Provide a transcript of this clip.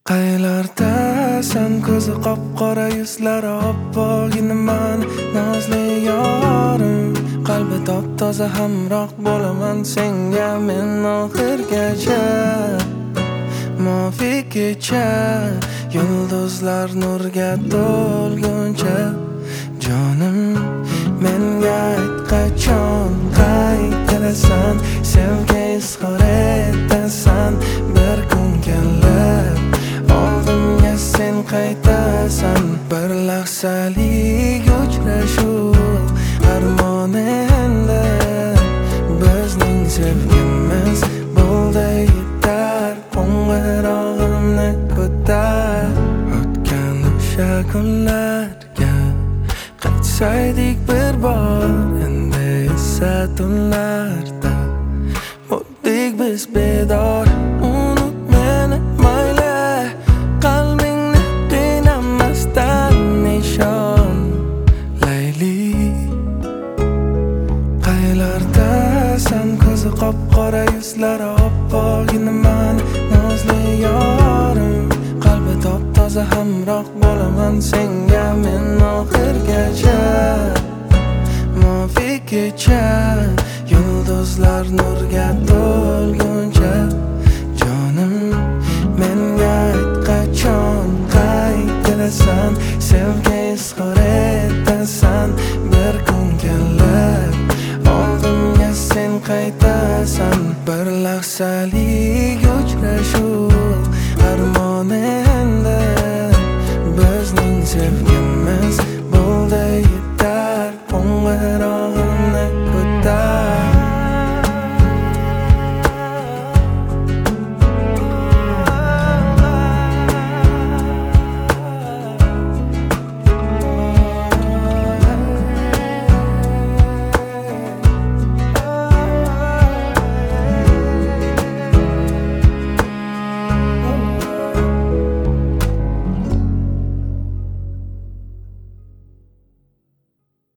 Qaylardasan ko'zi qop-qora yuzlari oppoq iniman nozli yorim qalbi top-toza hamroh bo'laman senga men oxirgacha Mavi kecha yulduzlar nurga to'lguncha jonim menga ayt qachon qaytasan sevgi izhor etasan bir kun kelib oldimga sen qaytasan bir lahzalik uchrashuv armon endi bizning sevgimiz bo'ldi yetar qo'ng'irog'imni ko'tar o'tgan o'sha kunlarga qaytsaydik bir bor endi esa tunlarda bo'ldik biz bedor unut meni mayli qalbingni qiynamasdan nishon layli qaylardasan ko'zi qop-qora yuzlari oppoq iniman nozli yorim qalbi top-toza hamroh bo'laman senga men oxirgacha Mavi kecha yulduzlar nurga to'lguncha